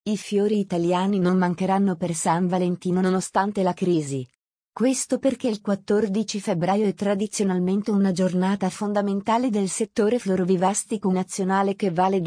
I fiori italiani non mancheranno per San Valentino nonostante la crisi. Questo perché il 14 febbraio è tradizionalmente una giornata fondamentale del settore florovivastico nazionale che vale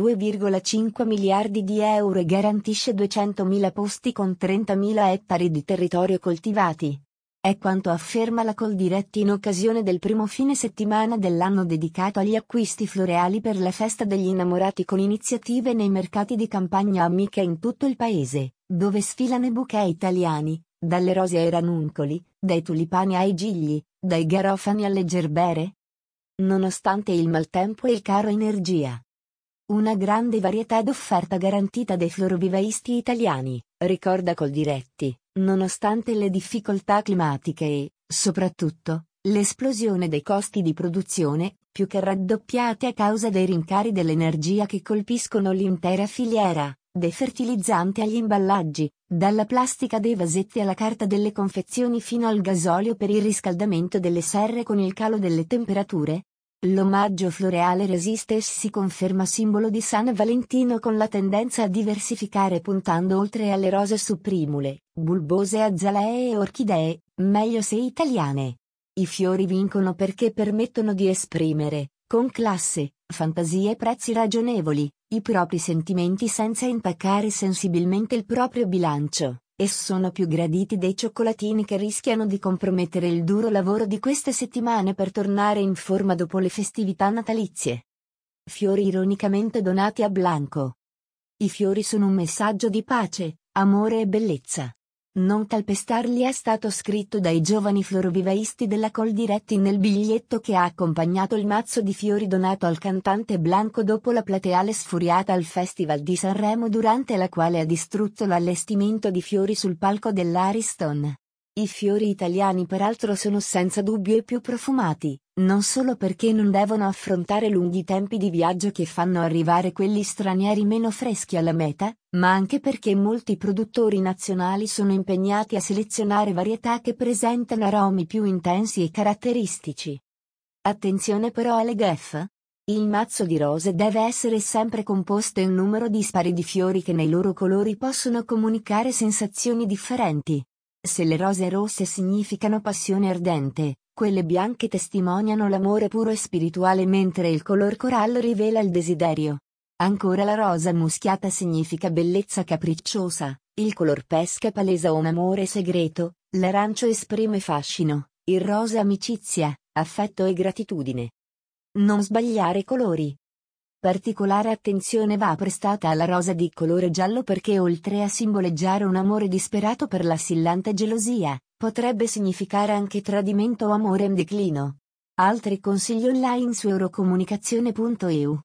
2,5 miliardi di euro e garantisce 200.000 posti con 30.000 ettari di territorio coltivati. È quanto afferma la Coldiretti in occasione del primo fine settimana dell'anno dedicato agli acquisti floreali per la festa degli innamorati con iniziative nei mercati di campagna amiche in tutto il paese, dove sfilano i bouquet italiani, dalle rose ai ranuncoli, dai tulipani ai gigli, dai garofani alle gerbere. Nonostante il maltempo e il caro energia. Una grande varietà d'offerta garantita dai florovivaisti italiani, ricorda Coldiretti, nonostante le difficoltà climatiche e, soprattutto, l'esplosione dei costi di produzione, più che raddoppiati a causa dei rincari dell'energia che colpiscono l'intera filiera, dai fertilizzanti agli imballaggi, dalla plastica dei vasetti alla carta delle confezioni fino al gasolio per il riscaldamento delle serre con il calo delle temperature. L'omaggio floreale resiste e si conferma simbolo di San Valentino con la tendenza a diversificare puntando oltre alle rose su primule, bulbose azalee e orchidee, meglio se italiane. I fiori vincono perché permettono di esprimere, con classe, fantasia e prezzi ragionevoli, i propri sentimenti senza intaccare sensibilmente il proprio bilancio. E sono più graditi dei cioccolatini che rischiano di compromettere il duro lavoro di queste settimane per tornare in forma dopo le festività natalizie. Fiori ironicamente donati a Blanco. I fiori sono un messaggio di pace, amore e bellezza. Non calpestarli è stato scritto dai giovani florovivaisti della Coldiretti nel biglietto che ha accompagnato il mazzo di fiori donato al cantante Blanco dopo la plateale sfuriata al Festival di Sanremo durante la quale ha distrutto l'allestimento di fiori sul palco dell'Ariston. I fiori italiani peraltro sono senza dubbio i più profumati, non solo perché non devono affrontare lunghi tempi di viaggio che fanno arrivare quelli stranieri meno freschi alla meta, ma anche perché molti produttori nazionali sono impegnati a selezionare varietà che presentano aromi più intensi e caratteristici. Attenzione però alle GEF. Il mazzo di rose deve essere sempre composto in un numero dispari di fiori che nei loro colori possono comunicare sensazioni differenti. Se le rose rosse significano passione ardente, quelle bianche testimoniano l'amore puro e spirituale mentre il color corallo rivela il desiderio. Ancora la rosa muschiata significa bellezza capricciosa, il color pesca palesa un amore segreto, l'arancio esprime fascino, il rosa amicizia, affetto e gratitudine. Non sbagliare colori. Particolare attenzione va prestata alla rosa di colore giallo perché oltre a simboleggiare un amore disperato per l'assillante gelosia, potrebbe significare anche tradimento o amore in declino. Altri consigli online su eurocomunicazione.eu